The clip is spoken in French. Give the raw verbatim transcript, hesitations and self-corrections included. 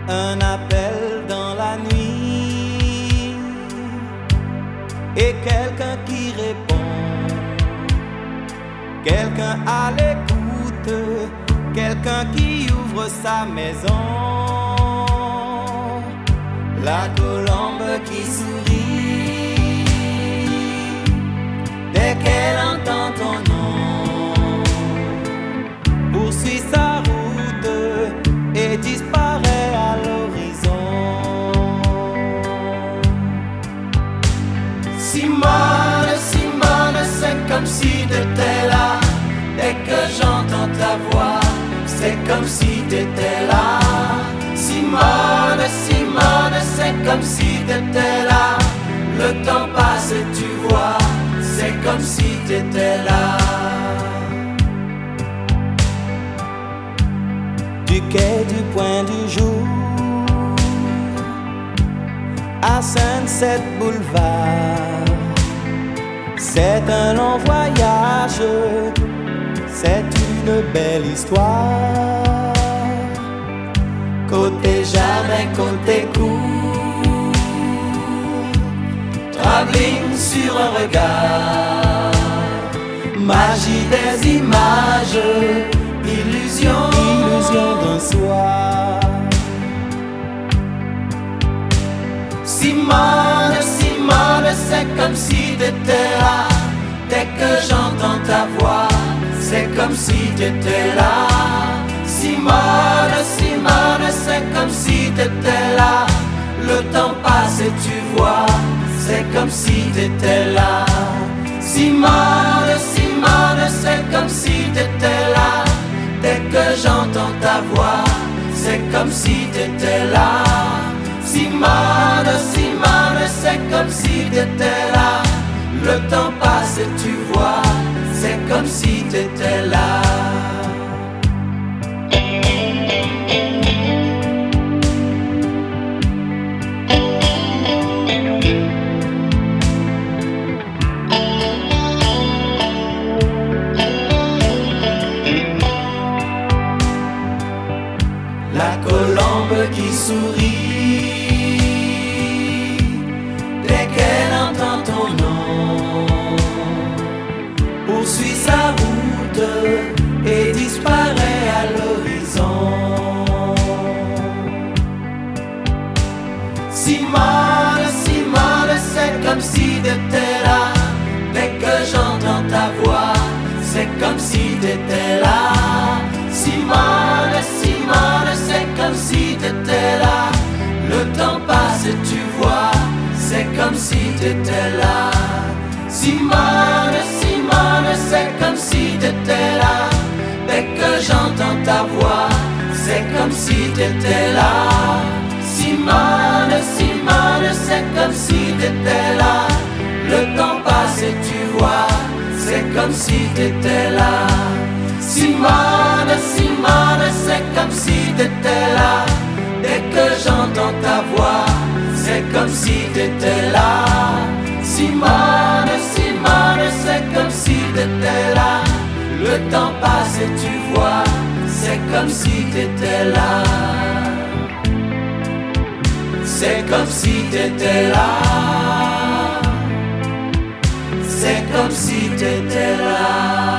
un appel dans la nuit et quelqu'un qui répond, quelqu'un à l'écoute, quelqu'un qui ouvre sa maison. La colombe qui sourit dès qu'elle entend ton nom, poursuit sa route et disparaît à l'horizon. Simone, Simone, c'est comme si t'étais là. Dès que j'entends ta voix, c'est comme si t'étais là. Simone, Simone, c'est comme si t'étais là. Le temps passe et tu vois, c'est comme si t'étais là. Du quai du Point du Jour à Sunset Boulevard, c'est un long voyage, c'est une belle histoire. Côté jardin, côté court, travelling sur un regard, magie des images, illusion, illusion d'un soir. Simone, Simone, c'est comme si t'étais là. Dès que j'entends ta voix, c'est comme si t'étais là. Simone, Simone, c'est comme si t'étais là. Le temps passe et tu vois, c'est comme si t'étais là. Simone, Simone, c'est comme si t'étais là. Dès que j'entends ta voix, c'est comme si t'étais là. Simone, Simone, c'est comme si t'étais là. Le temps passe et tu vois, c'est comme si t'étais là. La colombe qui sourit dès qu'elle entend ton nom, poursuit sa route et disparaît à l'horizon. Simone, Simone, c'est comme si t'étais là. Dès que j'entends ta voix, c'est comme si t'étais là. Simone, Simone, c'est comme si t'étais là. Le temps passe et tu vois, c'est comme si t'étais là. Simone, Simone, c'est comme si t'étais là. Dès que j'entends ta voix, c'est comme si t'étais là. Simone, Simone, c'est comme si t'étais là. Le temps passe et tu vois, c'est comme si t'étais là. Simone, Simone, c'est comme si t'étais là. Dès que j'entends ta voix, c'est comme si t'étais là. Simone, Simone, c'est comme si t'étais là. Le temps passe et tu vois, c'est comme si t'étais là. C'est comme si t'étais là. C'est comme si t'étais là.